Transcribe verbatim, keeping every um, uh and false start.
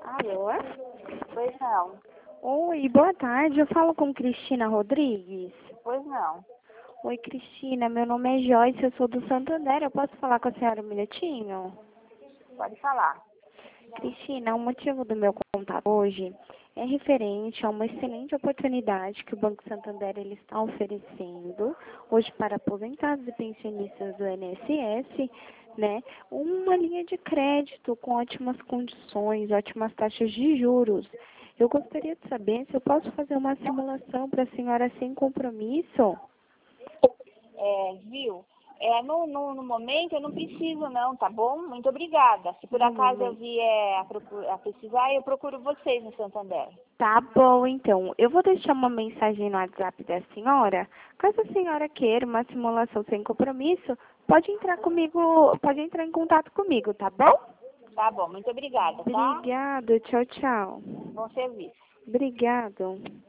Alô? Pois não, Oi, boa tarde. Eu falo com Cristina Rodrigues. pois não. Oi, Cristina. Meu nome é Joyce, eu sou do Santander. Eu posso falar com a senhora um minutinho? Pode falar. Cristina, o motivo do meu contato hoje é referente a uma excelente oportunidade que o Banco Santander ele está oferecendo hoje para aposentados e pensionistas do I N S S, né? Uma linha de crédito com ótimas condições, ótimas taxas de juros. Eu gostaria de saber se eu posso fazer uma simulação para a senhora sem compromisso. É, viu? É, no, no, no momento eu não preciso não, tá bom? Muito obrigada. Se por No acaso eu momento. vier a, procu- a precisar, eu procuro vocês no Santander. Tá bom, então. Eu vou deixar uma mensagem no WhatsApp da senhora. Caso a senhora queira uma simulação sem compromisso, pode entrar comigo, pode entrar em contato comigo, tá bom? Tá bom, muito obrigada, tá? Obrigado, tchau, tchau. Bom serviço. Obrigado.